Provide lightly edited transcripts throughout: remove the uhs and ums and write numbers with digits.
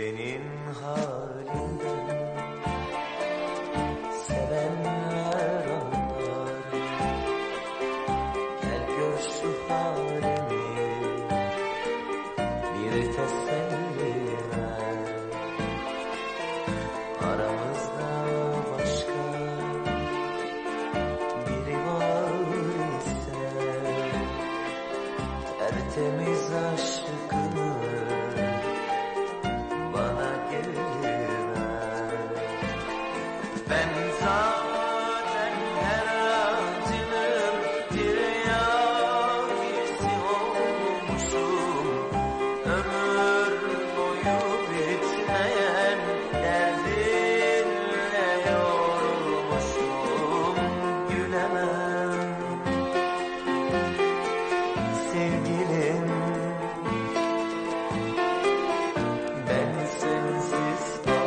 senin halinden sevenler anlar. Gel gör şu halimi, bir teselli ver. Aramızda başka biri var ise tertemiz aşkını bana geri ver. Ben zaten her acının tiryakisi olmuşum. Ömür boyu bitmeyen derdinle yorulmuşum. Gülemem sevgilim, ben sensiz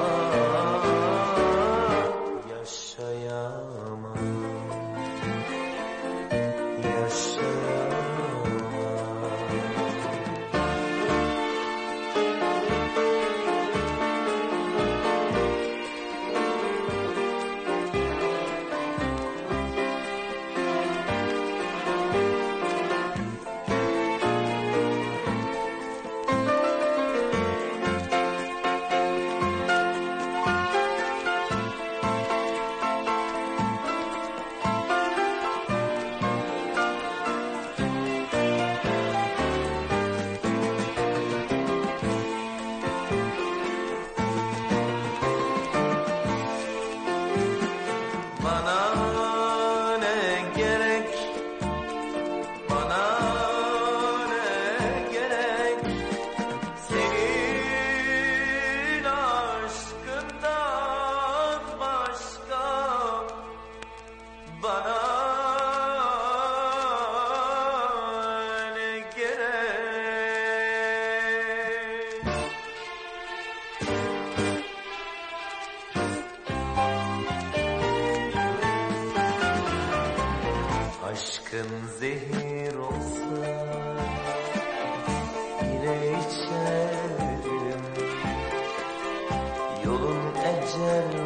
yaşayamam, yaşayamam. Bana ne gerek, bana ne gerek senin aşkından başka, bana ne gerek. Aşkın zehir olsa yine içerim. Yolun ecel